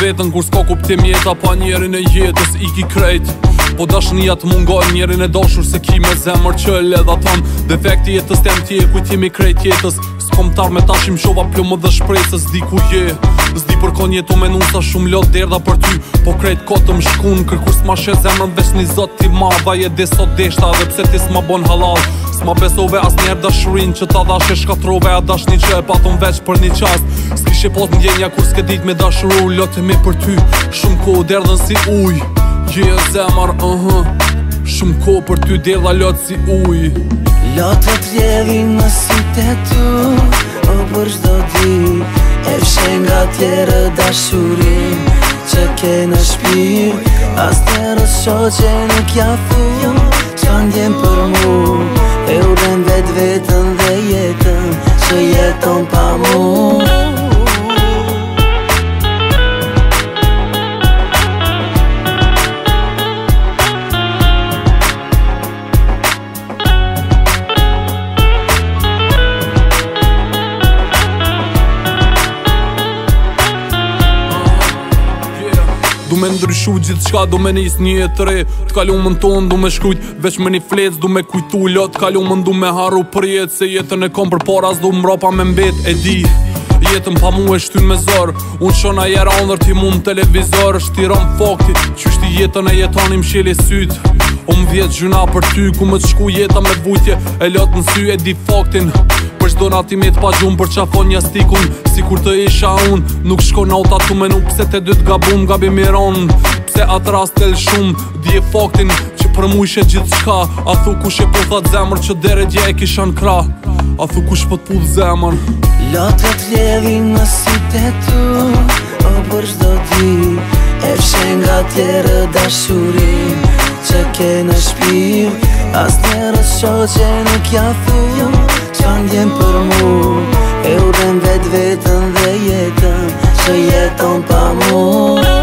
vetën kur s'ka kuptim jeta pa njerin e jetës iki krejt. Po dashnia të mungon njerin e dashur se ki me zemër që e ledha ton. Defekti jetës tem tje kujt jemi krejt jetës. S'kom tar me tashim shova plumë dhe shpresës. S'di ku je, s'di për kon jetu me nusa shumë lot derda për ty. Po krejt kotëm shkun kërkur s'ma she zemrën veç një zot ti ma. Vaje de sot deshta dhe pse ti s'ma bon halal. S'ma besove as njerë dashurin që ta dashe shkatrove. A dashni që e patun veç për një qast. S'kishe pot ndjenja kur s'ke dit me dashuru. Lotemi për ty, shumë ko derdhen si uj. Zemar, shumë ko për ty derdha lot si uj. Lotët rjedhin në sytë e tu, o për shdo di. E fshen nga tjere dashurin që ke në shpirë. As tjere shoqe nuk ja thu qa ndjen për mu. E urem vet vetën dhe jetën që jeton pa mu. Du me ndryshu gjithë qka, du me nis një jetë re. T'kalumën tonë du me shkrujt veç me një flec. Du me kujtu lot, t'kalumën du me haru për jetë. Se jetën e kom për para s'du mrapa me mbet. E di, jetën pa mu e shtyn me zor. Unë shona jera ndër ti mu në televizor. Shtiron fakti, qyshti jetën e jetonim shjeli syt. Vjetë gjuna për ty, ku më të shku jeta me vujtje. E lot në sy e di faktin. Për shdo natimet pa gjumë për qafon një stikun. Si kur të isha unë, nuk shko nauta tu menu. Pse te dytë gabum, gabi miron. Pse atë rast tel shumë, di e faktin që për mu ishe gjithë shka. A thu kush e po that zemër që dere dje e kisha në kra. A thu kush po t'pull zemër. Lotët rjedhin në sytë e tu, o për shdo di. E fshen nga tjere dashurin që ke në shpirë. As njerë shoqe nuk ja thu qa ndjen për mu. E urem vet vetën dhe jetën që jeton pa mu.